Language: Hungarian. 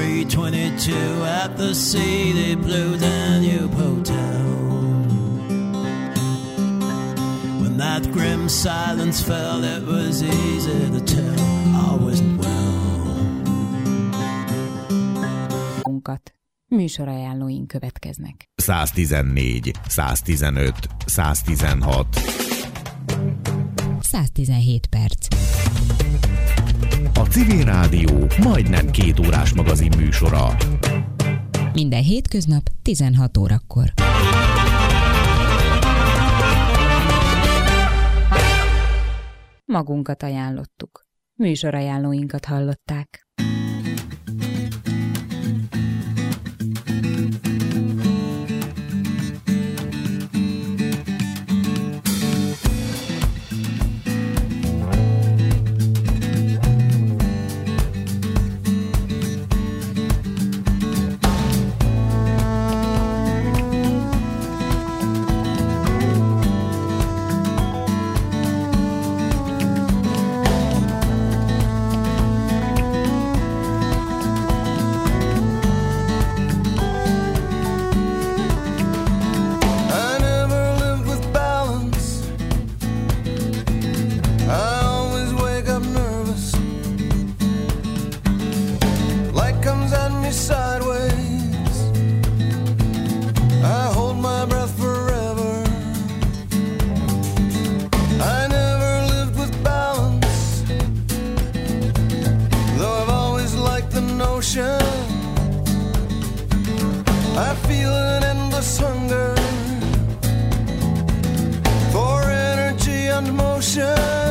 3:22 at the sea, the Blue Danube Hotel. When that grim silence fell, it was easy to tell I wasn't well. Műsorajánlóink következnek. 114, 115, 116. 117 perc. A Civil Rádió majdnem 2 órás magazin műsora. Minden hétköznap 16 órakor. Magunkat ajánlottuk. Műsorajánlóinkat hallották. I feel an endless hunger for energy and motion.